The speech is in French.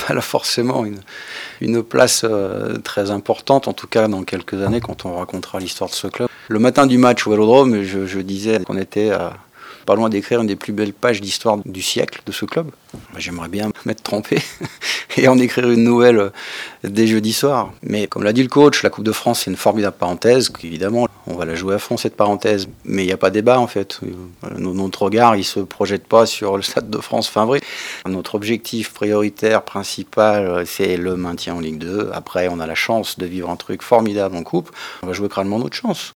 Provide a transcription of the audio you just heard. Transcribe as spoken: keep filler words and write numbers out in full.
handball a forcément une, une place euh, très importante, en tout cas dans quelques années quand on racontera l'histoire de ce club. Le matin du match au Vélodrome, je, je disais qu'on était à, pas loin d'écrire une des plus belles pages d'histoire du siècle de ce club. J'aimerais bien m'être trompé et en écrire une nouvelle dès jeudi soir. Mais comme l'a dit le coach, la Coupe de France, c'est une formidable parenthèse. Évidemment, on va la jouer à fond, cette parenthèse. Mais il n'y a pas débat, en fait. Notre regard, il ne se projette pas sur le Stade de France fin avril. Notre objectif prioritaire, principal, c'est le maintien en Ligue deux. Après, on a la chance de vivre un truc formidable en Coupe. On va jouer crânement notre chance.